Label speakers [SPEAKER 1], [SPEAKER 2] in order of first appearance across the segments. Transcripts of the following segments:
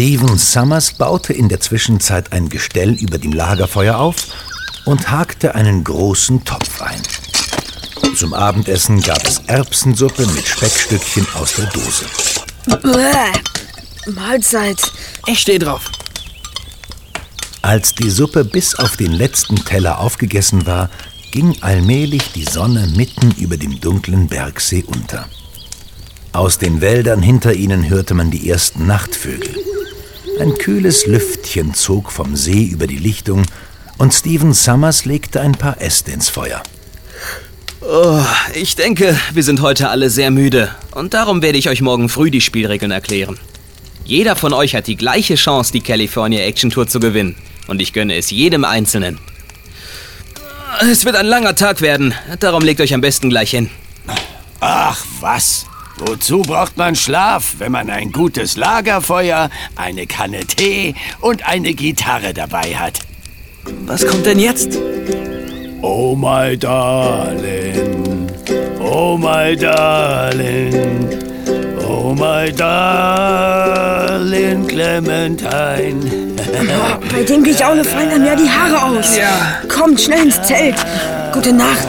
[SPEAKER 1] Stephen Summers baute in der Zwischenzeit ein Gestell über dem Lagerfeuer auf und hakte einen großen Topf ein. Zum Abendessen gab es Erbsensuppe mit Speckstückchen aus der Dose.
[SPEAKER 2] Mahlzeit.
[SPEAKER 3] Ich stehe drauf.
[SPEAKER 1] Als die Suppe bis auf den letzten Teller aufgegessen war, ging allmählich die Sonne mitten über dem dunklen Bergsee unter. Aus den Wäldern hinter ihnen hörte man die ersten Nachtvögel. Ein kühles Lüftchen zog vom See über die Lichtung und Stephen Summers legte ein paar Äste ins Feuer.
[SPEAKER 4] Oh, ich denke, wir sind heute alle sehr müde und darum werde ich euch morgen früh die Spielregeln erklären. Jeder von euch hat die gleiche Chance, die California Action Tour zu gewinnen und ich gönne es jedem Einzelnen. Es wird ein langer Tag werden, darum legt euch am besten gleich hin.
[SPEAKER 5] Ach was, wozu braucht man Schlaf, wenn man ein gutes Lagerfeuer, eine Kanne Tee und eine Gitarre dabei hat?
[SPEAKER 3] Was kommt denn jetzt?
[SPEAKER 5] Oh my darling, oh my darling, oh my darling Clementine.
[SPEAKER 2] Bei dem Gejaule fallen einem ja die Haare aus.
[SPEAKER 3] Ja.
[SPEAKER 2] Kommt schnell ins Zelt. Gute Nacht.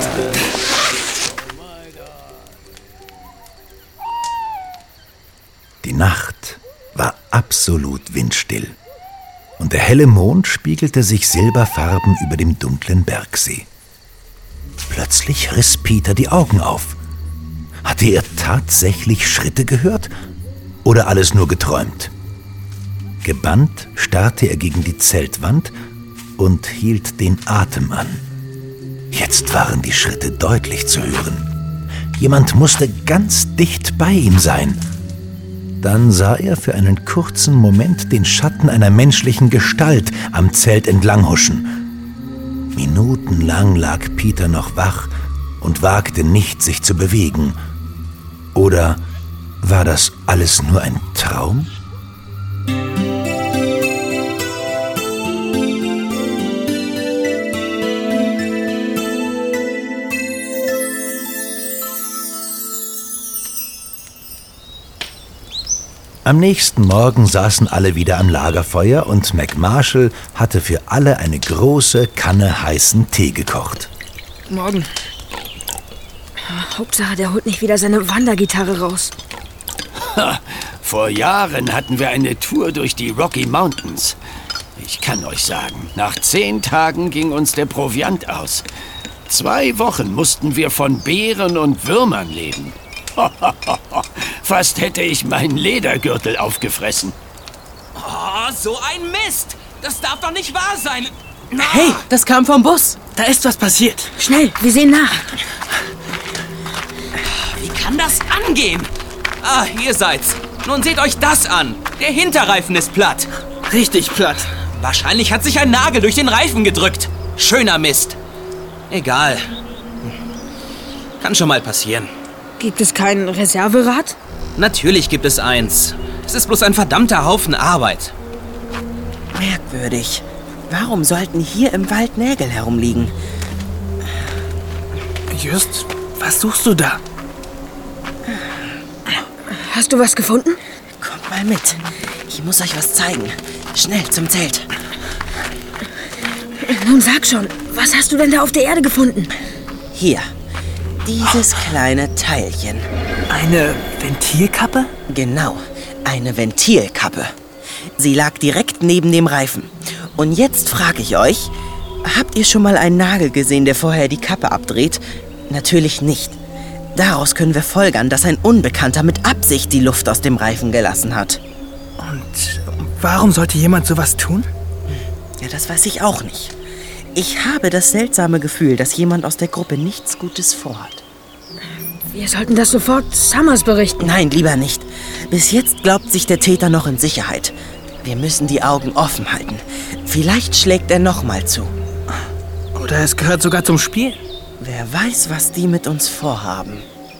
[SPEAKER 1] Die Nacht war absolut windstill und der helle Mond spiegelte sich silberfarben über dem dunklen Bergsee. Plötzlich riss Peter die Augen auf. Hatte er tatsächlich Schritte gehört oder alles nur geträumt? Gebannt starrte er gegen die Zeltwand und hielt den Atem an. Jetzt waren die Schritte deutlich zu hören. Jemand musste ganz dicht bei ihm sein. Dann sah er für einen kurzen Moment den Schatten einer menschlichen Gestalt am Zelt entlang huschen. Minutenlang lag Peter noch wach und wagte nicht, sich zu bewegen. Oder war das alles nur ein Traum? Am nächsten Morgen saßen alle wieder am Lagerfeuer und McMarshall hatte für alle eine große Kanne heißen Tee gekocht.
[SPEAKER 3] Morgen.
[SPEAKER 2] Hauptsache, der holt nicht wieder seine Wandergitarre raus.
[SPEAKER 5] Vor Jahren hatten wir eine Tour durch die Rocky Mountains. Ich kann euch sagen, nach 10 Tagen ging uns der Proviant aus. 2 Wochen mussten wir von Bären und Würmern leben. Fast hätte ich meinen Ledergürtel aufgefressen.
[SPEAKER 4] Oh, so ein Mist! Das darf doch nicht wahr sein!
[SPEAKER 3] Hey, das kam vom Bus. Da ist was passiert.
[SPEAKER 2] Schnell, wir sehen nach.
[SPEAKER 4] Wie kann das angehen? Ah, ihr seid's. Nun seht euch das an. Der Hinterreifen ist platt.
[SPEAKER 3] Richtig platt.
[SPEAKER 4] Wahrscheinlich hat sich ein Nagel durch den Reifen gedrückt. Schöner Mist. Egal. Kann schon mal passieren.
[SPEAKER 2] Gibt es kein Reserverad?
[SPEAKER 4] Natürlich gibt es eins. Es ist bloß ein verdammter Haufen Arbeit.
[SPEAKER 6] Merkwürdig. Warum sollten hier im Wald Nägel herumliegen?
[SPEAKER 3] Just, was suchst du da?
[SPEAKER 2] Hast du was gefunden?
[SPEAKER 6] Kommt mal mit. Ich muss euch was zeigen. Schnell zum Zelt.
[SPEAKER 2] Nun sag schon, was hast du denn da auf der Erde gefunden?
[SPEAKER 6] Hier. Dieses kleine Teilchen.
[SPEAKER 3] Eine Ventilkappe?
[SPEAKER 6] Genau, eine Ventilkappe. Sie lag direkt neben dem Reifen. Und jetzt frage ich euch, habt ihr schon mal einen Nagel gesehen, der vorher die Kappe abdreht? Natürlich nicht. Daraus können wir folgern, dass ein Unbekannter mit Absicht die Luft aus dem Reifen gelassen hat.
[SPEAKER 3] Und warum sollte jemand sowas tun?
[SPEAKER 6] Ja, das weiß ich auch nicht. Ich habe das seltsame Gefühl, dass jemand aus der Gruppe nichts Gutes vorhat.
[SPEAKER 2] Wir sollten das sofort Summers berichten.
[SPEAKER 6] Nein, lieber nicht. Bis jetzt glaubt sich der Täter noch in Sicherheit. Wir müssen die Augen offen halten. Vielleicht schlägt er nochmal zu.
[SPEAKER 3] Oder es gehört sogar zum Spiel.
[SPEAKER 6] Wer weiß, was die mit uns vorhaben.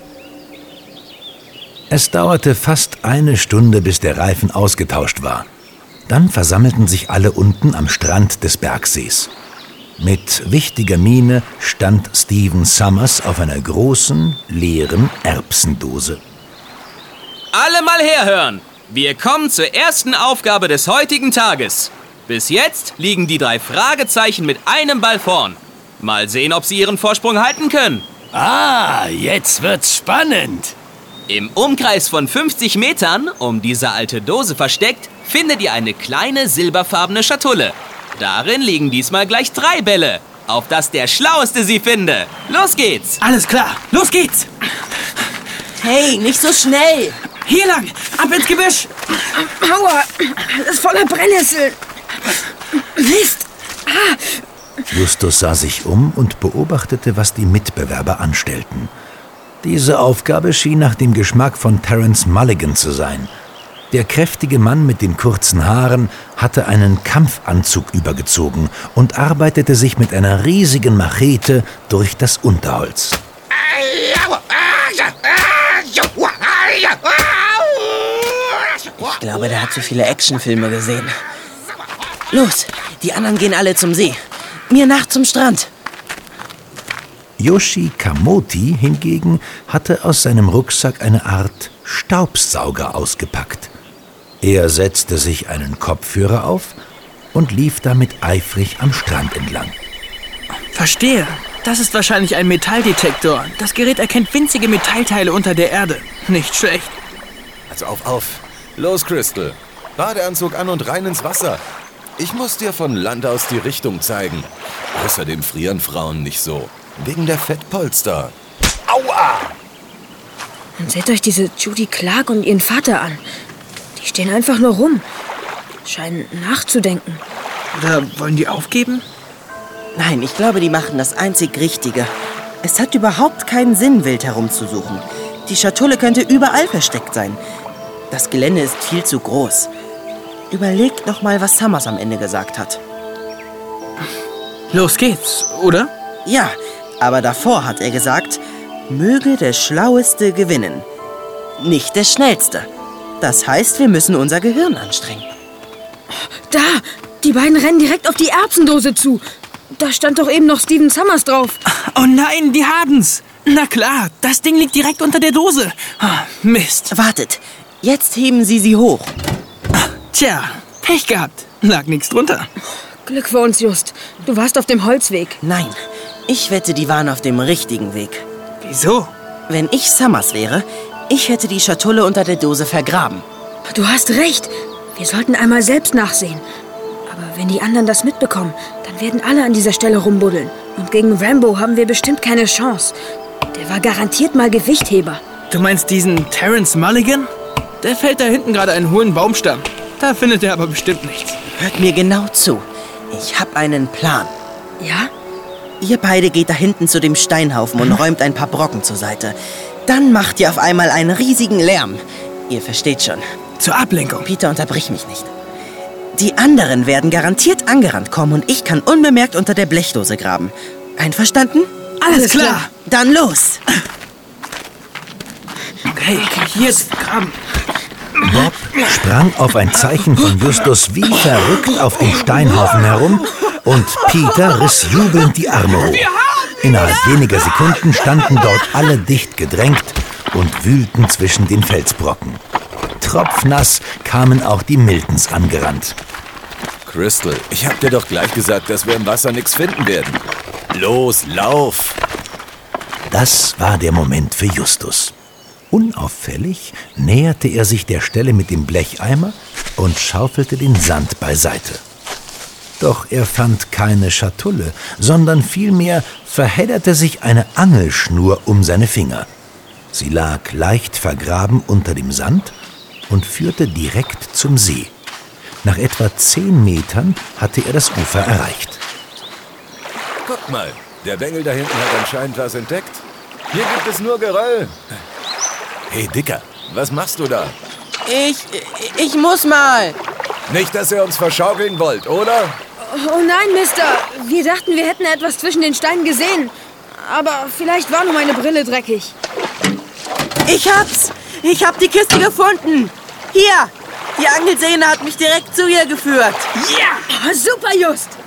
[SPEAKER 1] Es dauerte fast 1 Stunde, bis der Reifen ausgetauscht war. Dann versammelten sich alle unten am Strand des Bergsees. Mit wichtiger Miene stand Stephen Summers auf einer großen, leeren Erbsendose.
[SPEAKER 4] Alle mal herhören! Wir kommen zur ersten Aufgabe des heutigen Tages. Bis jetzt liegen die 3 Fragezeichen mit einem Ball vorn. Mal sehen, ob sie ihren Vorsprung halten können.
[SPEAKER 5] Ah, jetzt wird's spannend.
[SPEAKER 4] Im Umkreis von 50 Metern, um diese alte Dose versteckt, findet ihr eine kleine silberfarbene Schatulle. Darin liegen diesmal gleich 3 Bälle, auf dass der Schlaueste sie finde. Los geht's!
[SPEAKER 3] Alles klar, los geht's!
[SPEAKER 6] Hey, nicht so schnell!
[SPEAKER 3] Hier lang, ab ins Gebüsch!
[SPEAKER 2] Aua, das ist voller Brennnesseln. Mist!
[SPEAKER 1] Justus sah sich um und beobachtete, was die Mitbewerber anstellten. Diese Aufgabe schien nach dem Geschmack von Terence Mulligan zu sein. Der kräftige Mann mit den kurzen Haaren hatte einen Kampfanzug übergezogen und arbeitete sich mit einer riesigen Machete durch das Unterholz.
[SPEAKER 6] Ich glaube, der hat zu viele Actionfilme gesehen. Los, die anderen gehen alle zum See. Mir nach zum Strand.
[SPEAKER 1] Yoshi Kamoti hingegen hatte aus seinem Rucksack eine Art Staubsauger ausgepackt. Er setzte sich einen Kopfhörer auf und lief damit eifrig am Strand entlang.
[SPEAKER 3] Verstehe. Das ist wahrscheinlich ein Metalldetektor. Das Gerät erkennt winzige Metallteile unter der Erde. Nicht schlecht.
[SPEAKER 7] Also auf. Los, Crystal. Badeanzug an und rein ins Wasser. Ich muss dir von Land aus die Richtung zeigen. Außerdem frieren Frauen nicht so. Wegen der Fettpolster. Aua!
[SPEAKER 2] Und seht euch diese Judy Clark und ihren Vater an. Die stehen einfach nur rum. Scheinen nachzudenken.
[SPEAKER 3] Oder wollen die aufgeben?
[SPEAKER 6] Nein, ich glaube, die machen das einzig Richtige. Es hat überhaupt keinen Sinn, wild herumzusuchen. Die Schatulle könnte überall versteckt sein. Das Gelände ist viel zu groß. Überlegt noch mal, was Summers am Ende gesagt hat.
[SPEAKER 3] Los geht's, oder?
[SPEAKER 6] Ja, aber davor hat er gesagt, möge der Schlaueste gewinnen. Nicht der Schnellste. Das heißt, wir müssen unser Gehirn anstrengen.
[SPEAKER 2] Da! Die beiden rennen direkt auf die Erbsendose zu. Da stand doch eben noch Stephen Summers drauf.
[SPEAKER 3] Oh nein, die haben's. Na klar, das Ding liegt direkt unter der Dose. Mist.
[SPEAKER 6] Wartet, jetzt heben Sie sie hoch.
[SPEAKER 3] Tja, Pech gehabt. Lag nichts drunter.
[SPEAKER 2] Glück für uns, Just. Du warst auf dem Holzweg.
[SPEAKER 6] Nein, ich wette, die waren auf dem richtigen Weg.
[SPEAKER 3] Wieso?
[SPEAKER 6] Wenn ich Summers wäre, ich hätte die Schatulle unter der Dose vergraben.
[SPEAKER 2] Du hast recht. Wir sollten einmal selbst nachsehen. Aber wenn die anderen das mitbekommen, dann werden alle an dieser Stelle rumbuddeln. Und gegen Rambo haben wir bestimmt keine Chance. Der war garantiert mal Gewichtheber.
[SPEAKER 3] Du meinst diesen Terence Mulligan? Der fällt da hinten gerade einen hohen Baumstamm. Da findet er aber bestimmt nichts.
[SPEAKER 6] Hört mir genau zu. Ich habe einen Plan.
[SPEAKER 2] Ja?
[SPEAKER 6] Ihr beide geht da hinten zu dem Steinhaufen und räumt ein paar Brocken zur Seite. Dann macht ihr auf einmal einen riesigen Lärm. Ihr versteht schon.
[SPEAKER 3] Zur Ablenkung.
[SPEAKER 6] Peter, unterbrich mich nicht. Die anderen werden garantiert angerannt kommen und ich kann unbemerkt unter der Blechdose graben. Einverstanden?
[SPEAKER 3] Alles klar.
[SPEAKER 6] Dann los!
[SPEAKER 3] Okay, hier ist Graben.
[SPEAKER 1] Bob sprang auf ein Zeichen von Justus wie verrückt auf dem Steinhaufen herum und Peter riss jubelnd die Arme hoch. Innerhalb weniger Sekunden standen dort alle dicht gedrängt und wühlten zwischen den Felsbrocken. Tropfnass kamen auch die Miltons angerannt.
[SPEAKER 7] Crystal, ich hab dir doch gleich gesagt, dass wir im Wasser nichts finden werden. Los, lauf!
[SPEAKER 1] Das war der Moment für Justus. Unauffällig näherte er sich der Stelle mit dem Blecheimer und schaufelte den Sand beiseite. Doch er fand keine Schatulle, sondern vielmehr verhedderte sich eine Angelschnur um seine Finger. Sie lag leicht vergraben unter dem Sand und führte direkt zum See. Nach etwa 10 Metern hatte er das Ufer erreicht.
[SPEAKER 7] Guck mal, der Bengel da hinten hat anscheinend was entdeckt. Hier gibt es nur Geröll. Hey, Dicker, was machst du da?
[SPEAKER 6] Ich muss mal.
[SPEAKER 7] Nicht, dass ihr uns verschaukeln wollt, oder?
[SPEAKER 2] Oh nein, Mister. Wir dachten, wir hätten etwas zwischen den Steinen gesehen. Aber vielleicht war nur meine Brille dreckig.
[SPEAKER 6] Ich hab's. Ich hab die Kiste gefunden. Hier. Die Angelsehne hat mich direkt zu ihr geführt.
[SPEAKER 2] Ja! Super, Just.